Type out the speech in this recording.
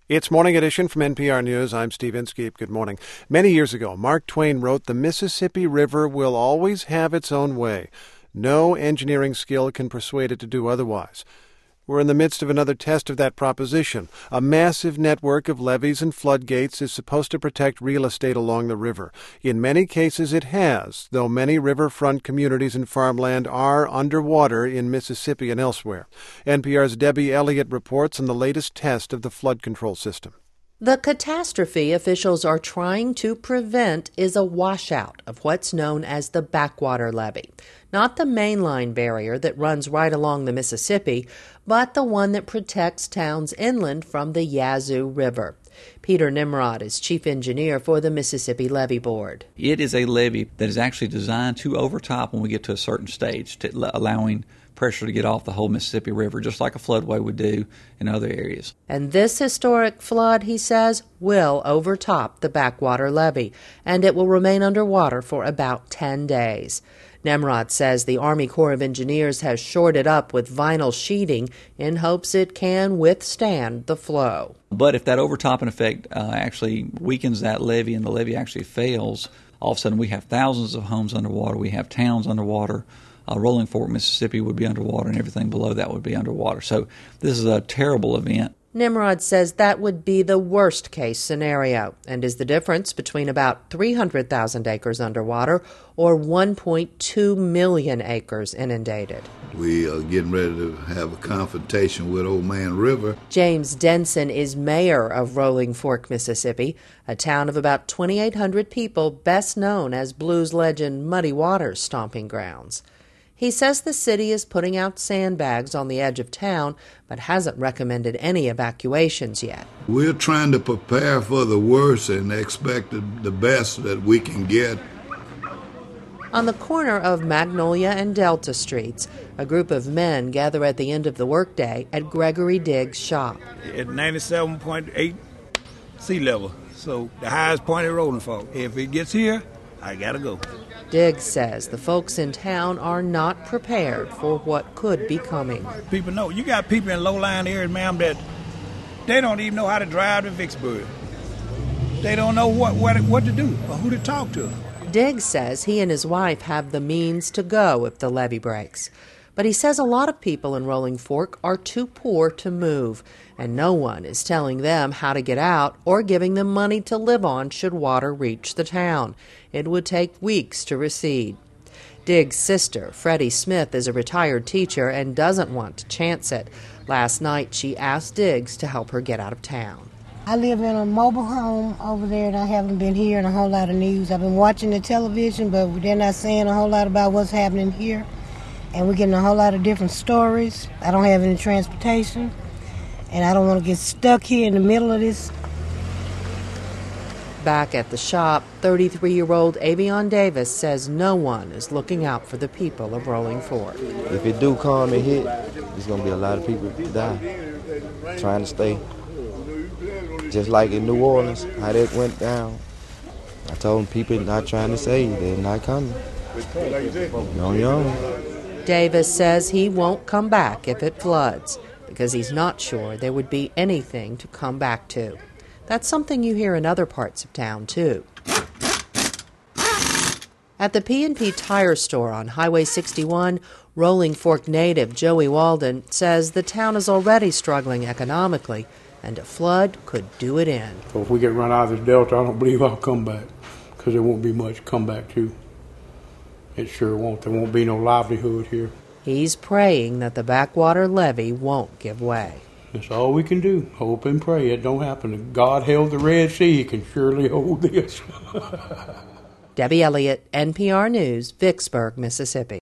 It's Morning Edition from NPR News. I'm Steve Inskeep. Good morning. Many years ago, Mark Twain wrote, "The Mississippi River will always have its own way. No engineering skill can persuade it to do otherwise." We're in the midst of another test of that proposition. A massive network of levees and floodgates is supposed to protect real estate along the river. In many cases it has, though many riverfront communities and farmland are underwater in Mississippi and elsewhere. NPR's Debbie Elliott reports on the latest test of the flood control system. The catastrophe officials are trying to prevent is a washout of what's known as the backwater levee. Not the mainline barrier that runs right along the Mississippi, but the one that protects towns inland from the Yazoo River. Peter Nimrod is chief engineer for the Mississippi Levee Board. It is a levee that is actually designed to overtop when we get to a certain stage, allowing pressure to get off the whole Mississippi River, just like a floodway would do in other areas. And this historic flood, he says, will overtop the backwater levee, and it will remain underwater for about 10 days. Nimrod says the Army Corps of Engineers has shored it up with vinyl sheeting in hopes it can withstand the flow. But if that overtopping effect actually weakens that levee and the levee actually fails, all of a sudden we have thousands of homes underwater, we have towns underwater. Rolling Fork, Mississippi would be underwater, and everything below that would be underwater. So this is a terrible event. Nimrod says that would be the worst-case scenario and is the difference between about 300,000 acres underwater or 1.2 million acres inundated. We are getting ready to have a confrontation with Old Man River. James Denson is mayor of Rolling Fork, Mississippi, a town of about 2,800 people best known as blues legend Muddy Waters' stomping grounds. He says the city is putting out sandbags on the edge of town, but hasn't recommended any evacuations yet. We're trying to prepare for the worst and expect the best that we can get. On the corner of Magnolia and Delta Streets, a group of men gather at the end of the workday at Gregory Diggs' shop. At 97.8 sea level, so the highest point in Rolling Fork. If it gets here, I gotta go. Diggs says the folks in town are not prepared for what could be coming. People know. You got people in low-lying areas, ma'am, that they don't even know how to drive to Vicksburg. They don't know what to do or who to talk to. Diggs says he and his wife have the means to go if the levee breaks. But he says a lot of people in Rolling Fork are too poor to move, and no one is telling them how to get out or giving them money to live on should water reach the town. It would take weeks to recede. Diggs' sister, Freddie Smith, is a retired teacher and doesn't want to chance it. Last night she asked Diggs to help her get out of town. I live in a mobile home over there, and I haven't been hearing a whole lot of news. I've been watching the television, but they're not saying a whole lot about what's happening here. And we're getting a whole lot of different stories. I don't have any transportation, and I don't want to get stuck here in the middle of this. Back at the shop, 33-year-old Avion Davis says no one is looking out for the people of Rolling Fork. If it do come and hit, there's going to be a lot of people die trying to stay. Just like in New Orleans, how that went down. I told them people not trying to stay, they're not coming. On your own. Davis says he won't come back if it floods because he's not sure there would be anything to come back to. That's something you hear in other parts of town, too. At the P&P Tire Store on Highway 61, Rolling Fork native Joey Walden says the town is already struggling economically, and a flood could do it in. So if we get run out of this delta, I don't believe I'll come back because there won't be much to come back to. It sure won't. There won't be no livelihood here. He's praying that the backwater levee won't give way. That's all we can do. Hope and pray it don't happen. If God held the Red Sea, He can surely hold this. Debbie Elliott, NPR News, Vicksburg, Mississippi.